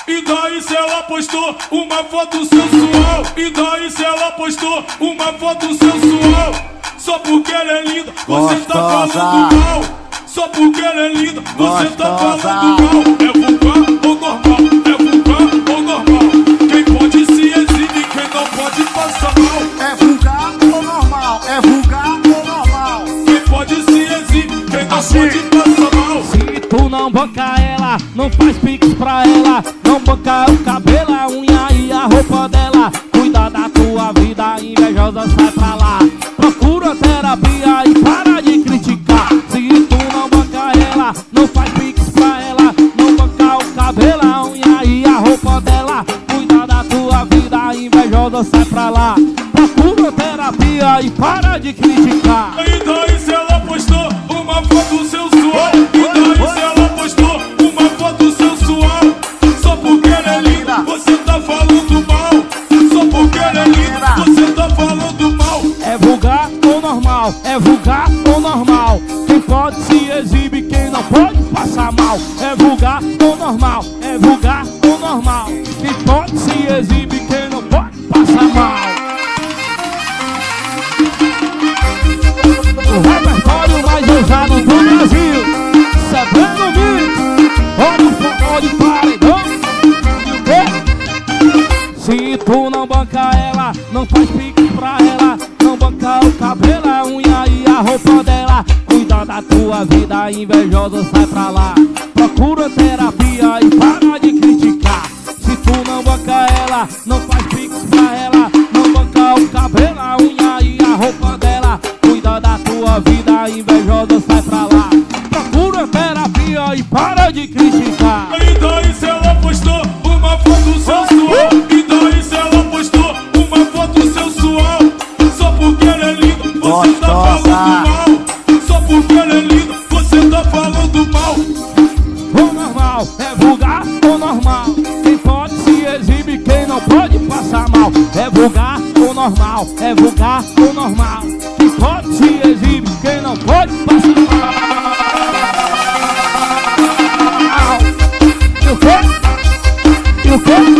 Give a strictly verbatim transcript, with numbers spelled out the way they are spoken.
E daí se ela postou uma foto sensual? E daí se ela postou uma foto sensual? Só porque ela é linda, você Gostosa. tá falando mal. Só porque ela é linda, você Gostosa. tá falando mal. É vulgar ou normal? É vulgar ou normal? Quem pode se exibir, quem não pode passar mal. É vulgar ou normal? É vulgar ou normal? Quem pode se exibir, quem não Assim. pode passar mal. Se tu não banca ela, não faz pix pra ela. Não banca o cabelo, a unha e a roupa dela. Cuida da tua vida, invejosa, sai pra lá. Procura terapia e para de criticar. Se tu não banca ela, não faz pix pra ela. Não banca o cabelo, a unha e a roupa dela. Cuida da tua vida, invejosa, sai pra lá. Procura terapia e para de criticar. E daí se ela postou uma foto sensual? E daí se ela postou uma foto sensual? Só porque ela é linda, você tá falando mal. Só porque ela é linda, você tá falando mal. É vulgar ou normal? É vulgar ou normal? Quem pode se exibe, quem não pode passar mal. É vulgar ou normal? É vulgar ou normal? Quem pode se exibe, quem não pode passar mal. O repertório mais usado do Brasil, Sabendo Mito, olha o forró de paredão. E o quê? Se tu não banca ela, não faz pique pra ela. Não banca o cabelo, a unha e a roupa dela. Cuida da tua vida, invejosa, sai pra lá. Procura terapia e para de criticar. Se tu não banca ela, não faz pique pra ela. Não banca o cabelo, a unha e a roupa dela. Cuida da tua vida, invejosa, sai pra lá. Procura terapia e para de criticar. E daí se ela postou uma foto sensual? E daí se ela postou uma foto sensual? Só porque ela é linda, você tá Gostosa. falando mal. Só porque ela é linda, você tá falando mal. Ou normal, é vulgar ou normal? Quem pode se exibe, quem não pode passar mal. É vulgar ou normal? É vulgar ou normal? Quem pode se exibe, quem não pode passar mal. E o quê? E o quê?